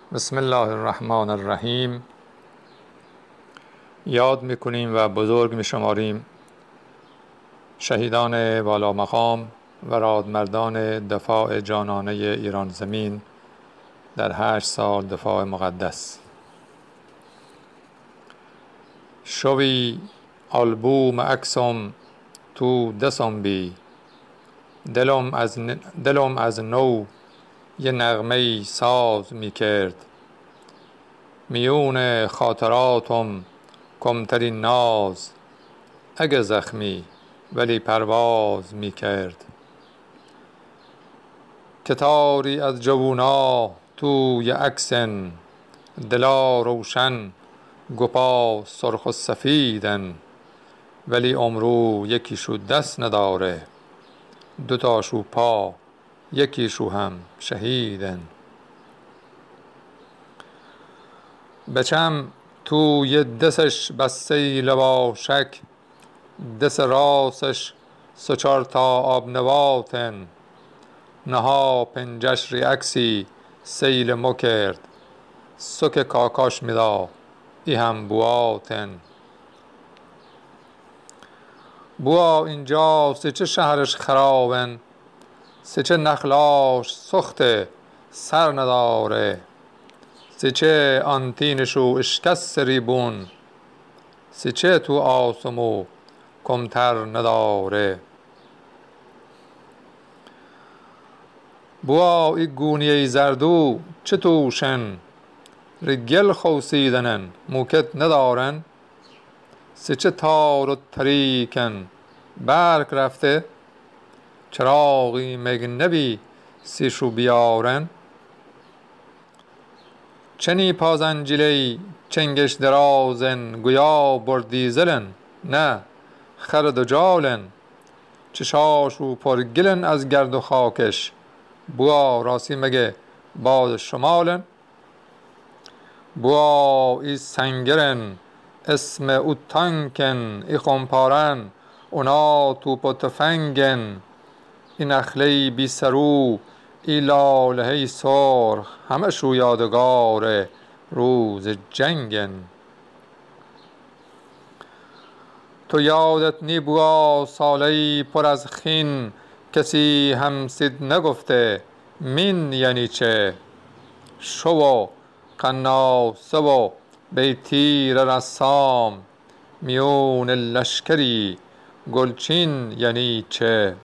بسم الله الرحمن الرحیم. یاد میکنیم و بزرگ میشماریم شهیدان والا مقام و رادمردان دفاع جانانه ایران زمین در 8 سال دفاع مقدس. شوی آلبوم عکسم تو دستم بی، دلم از نو یه نغمه ساز میکرد. میون خاطراتم کمترین ناز، اگه زخمی ولی پرواز میکرد. کتاری از جوونا تو یه عکسن، دلا روشن گپا سرخ و سفیدن، ولی امرو یکیشو دست نداره، دوتاشو پا یکیشو هم شهیدن. بچم تو یه دستش بسته لباشک، دست راستش 3-4 آب نباتن، نها پنجش ری عکسی سیل مو کرد، سک کاکاش میدا ای هم بواتن. بوا اینجا سچه شهرش خرابن، سچه نخلاش سخته سر نداره، سچه آنتینشو اشکست ریبون، سچه تو آسمو کمتر نداره. بوا ای گونیه زردو چه توشن، رگل خوسیدنن موکت ندارن، سچه تار و تریکن برق رفته، چراغی مگنبی سیشو بیارن. چنی پازنجیلی چنگش درازن، گویا بردیزلن نه خرد و جالن، چشاشو پرگلن از گرد و خاکش، بوا راستی مگه باد شمالن. بوا ای سنگرن اسم او تانکن، ای خمپارن اونا توپ و تفنگن، ای نخلی بی سرو ای لالهی سرخ، همشو یادگار روز جنگن. تو یادت نی بوا سالی پر از خین، کسی همسید نگفته مین یعنی چه، شو و قناصه و بی تیر رسام، میون لشکری گلچین یعنی چه.